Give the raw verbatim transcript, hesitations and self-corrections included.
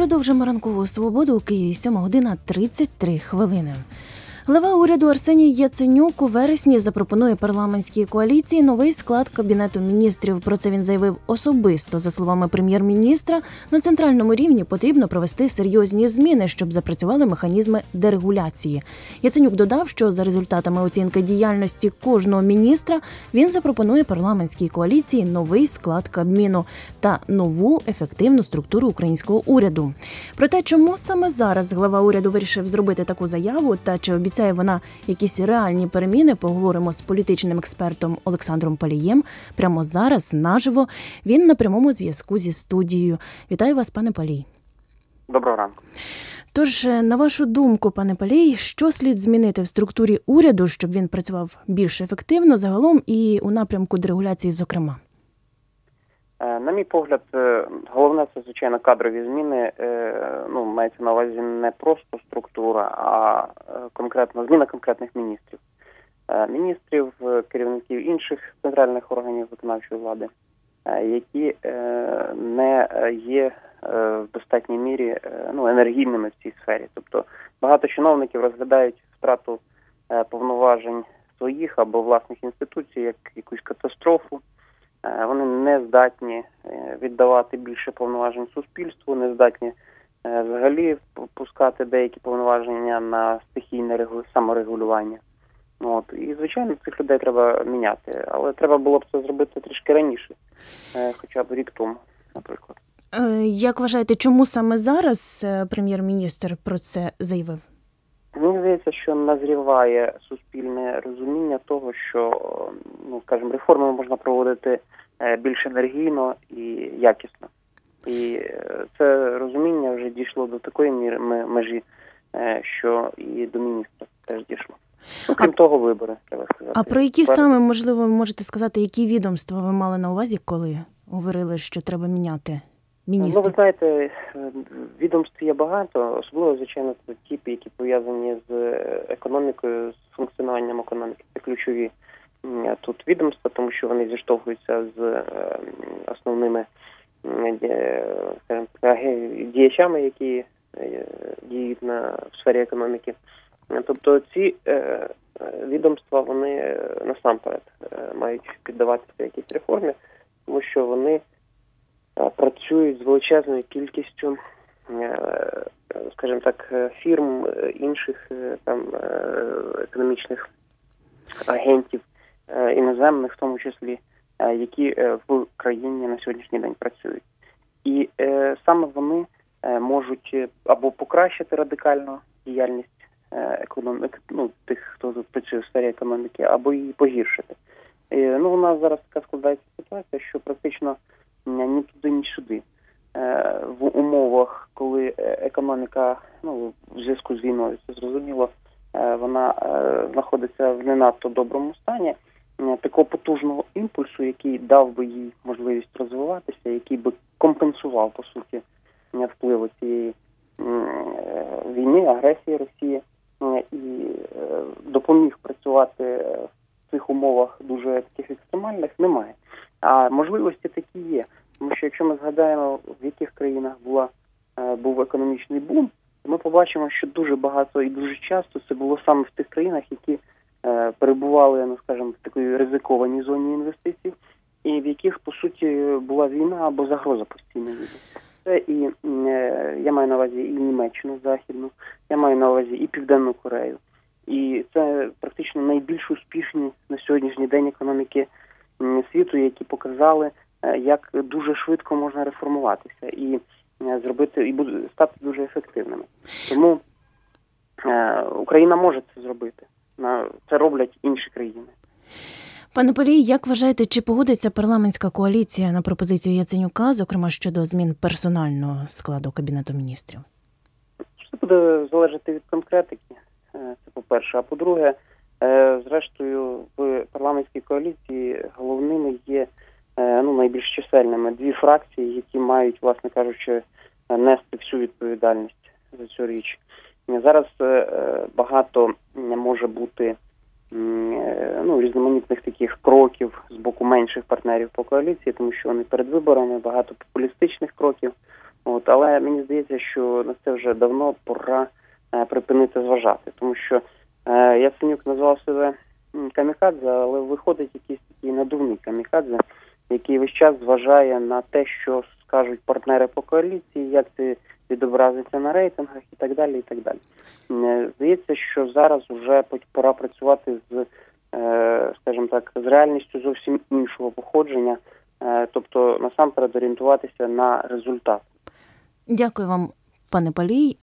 Продовжимо ранкову свободу у Києві, сьома година тридцять три хвилини. Глава уряду Арсеній Яценюк у вересні запропонує парламентській коаліції новий склад Кабінету міністрів. Про це він заявив особисто. За словами прем'єр-міністра, на центральному рівні потрібно провести серйозні зміни, щоб запрацювали механізми дерегуляції. Яценюк додав, що за результатами оцінки діяльності кожного міністра він запропонує парламентській коаліції новий склад Кабміну та нову ефективну структуру українського уряду. Про те, чому саме зараз глава уряду вирішив зробити таку заяву та чи обіцяє Обіцяє вона якісь реальні переміни, поговоримо з політичним експертом Олександром Палієм. Прямо зараз, наживо, він на прямому зв'язку зі студією. Вітаю вас, пане Палій. Доброго ранку. Тож, на вашу думку, пане Палій, що слід змінити в структурі уряду, щоб він працював більш ефективно загалом і у напрямку дерегуляції, зокрема? На мій погляд, головне – це, звичайно, кадрові зміни. Ну, мається на увазі не просто структура, а конкретно зміна конкретних міністрів. Міністрів, керівників інших центральних органів виконавчої влади, які не є в достатній мірі ну, енергійними в цій сфері. Тобто багато чиновників розглядають втрату повноважень своїх або власних інституцій як якусь катастрофу. Вони не здатні віддавати більше повноважень суспільству, не здатні взагалі пускати деякі повноваження на стихійне саморегулювання. От. І, звичайно, цих людей треба міняти. Але треба було б це зробити трішки раніше, хоча б рік тому, наприклад. Як вважаєте, чому саме зараз прем'єр-міністр про це заявив? Мені здається, що назріває суспільне розуміння того, що, ну, скажімо, реформи можна проводити більш енергійно і якісно. І це розуміння вже дійшло до такої межі, що і до міністра теж дійшло. Ну, крім а, того, вибори, треба сказати. А про які Пер... саме, можливо, ви можете сказати, які відомства ви мали на увазі, коли говорили, що треба міняти міністра? Ну, ви знаєте, відомств є багато, особливо, звичайно, це ті, які пов'язані з економікою, з функціонуванням економіки. Це ключові тут відомства, тому що вони зіштовхуються з основними діячами, які діють на, в сфері економіки. Тобто ці відомства, вони насамперед мають піддаватися якійсь реформі, тому що вони працюють з величезною кількістю, скажімо так, фірм, інших там економічних агентів, іноземних, в тому числі, які в країні на сьогоднішній день працюють. І саме вони можуть або покращити радикально діяльність економіки, ну, тих, хто тут працює в сфері економіки, або її погіршити. Ну, у нас зараз така складається ситуація, що практично ні туди, ні сюди. В умовах, коли економіка, ну, в зв'язку з війною, це зрозуміло, вона знаходиться в не надто доброму стані, такого потужного імпульсу, який дав би їй можливість розвиватися, який би компенсував, по суті, впливу цієї війни, агресії Росії, і допоміг працювати в цих умовах дуже таких екстремальних, немає. А можливості такі є. Тому що якщо ми згадаємо, в яких країнах була, був економічний бум, то ми побачимо, що дуже багато і дуже часто це було саме в тих країнах, які перебували, ну, скажімо, в такій ризикованій зоні інвестицій, і в яких, по суті, була війна або загроза постійної війни. Це і, я маю на увазі і Німеччину Західну, я маю на увазі і Південну Корею. І це практично найбільш успішні на сьогоднішній день економіки світу, які показали, як дуже швидко можна реформуватися і зробити, і стати дуже ефективними. Тому Україна може це зробити. Це роблять інші країни. Пане Палій, як вважаєте, чи погодиться парламентська коаліція на пропозицію Яценюка, зокрема щодо змін персонального складу Кабінету міністрів? Це буде залежати від конкретики, це по-перше. А по-друге, зрештою, в парламентській коаліції головними є, ну, найбільш чисельними дві фракції, які мають, власне кажучи, нести всю відповідальність за цю річ. Зараз багато може бути, ну, різноманітних таких кроків з боку менших партнерів по коаліції, тому що вони перед виборами, багато популістичних кроків. От, але мені здається, що на це вже давно пора е, припинити зважати, тому що е, Яценюк назвав себе м, камікадзе, але виходить якийсь такий надувний камікадзе, який весь час зважає на те, що скажуть партнери по коаліції, як це відобразиться на рейтингах і так далі, і так далі. Е, Здається, що зараз вже пора працювати з, е, скажімо так, з реальністю зовсім іншого походження, е, тобто насамперед орієнтуватися на результат. Дякую вам, пане Палій.